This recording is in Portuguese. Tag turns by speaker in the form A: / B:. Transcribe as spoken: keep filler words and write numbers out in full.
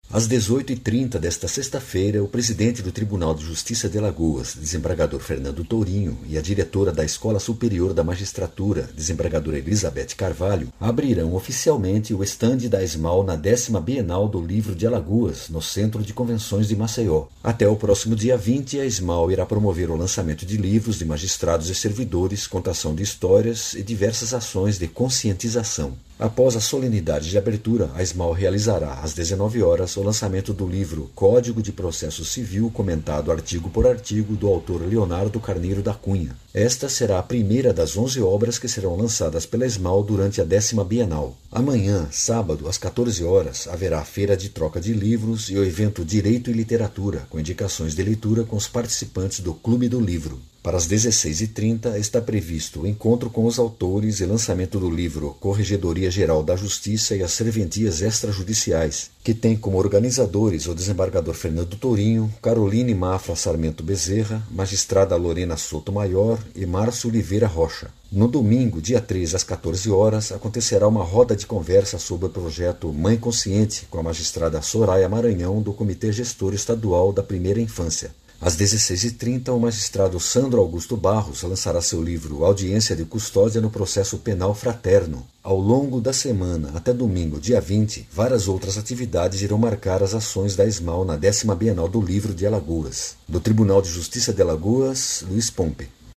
A: Às dezoito e trinta desta sexta-feira, o presidente do Tribunal de Justiça de Alagoas, desembargador Fernando Tourinho, e a diretora da Escola Superior da Magistratura, desembargadora Elizabeth Carvalho, abrirão oficialmente o estande da ESMAU na décima Bienal do Livro de Alagoas, no Centro de Convenções de Maceió. Até o próximo dia vinte, a ESMAU irá promover o lançamento de livros de magistrados e servidores, contação de histórias e diversas ações de conscientização. Após a solenidade de abertura, a ESMAU realizará, às dezenove horas, o lançamento do livro Código de Processo Civil, comentado artigo por artigo, do autor Leonardo Carneiro da Cunha. Esta será a primeira das onze obras que serão lançadas pela ESMAU durante a décima Bienal. Amanhã, sábado, às quatorze horas, haverá a feira de troca de livros e o evento Direito e Literatura, com indicações de leitura com os participantes do Clube do Livro. Para as dezesseis e trinta está previsto o encontro com os autores e lançamento do livro Corregedoria Geral da Justiça e as Serventias Extrajudiciais, que tem como organizadores o desembargador Fernando Tourinho, Caroline Mafra Sarmento Bezerra, magistrada Lorena Sotomayor e Márcio Oliveira Rocha. No domingo, dia três, às quatorze horas, acontecerá uma roda de conversa sobre o projeto Mãe Consciente, com a magistrada Soraya Maranhão, do Comitê Gestor Estadual da Primeira Infância. Às dezesseis e trinta, o magistrado Sandro Augusto Barros lançará seu livro Audiência de Custódia no Processo Penal Fraterno. Ao longo da semana, até domingo, dia vinte, várias outras atividades irão marcar as ações da ESMAU na décima Bienal do Livro de Alagoas. Do Tribunal de Justiça de Alagoas, Luiz Pompe.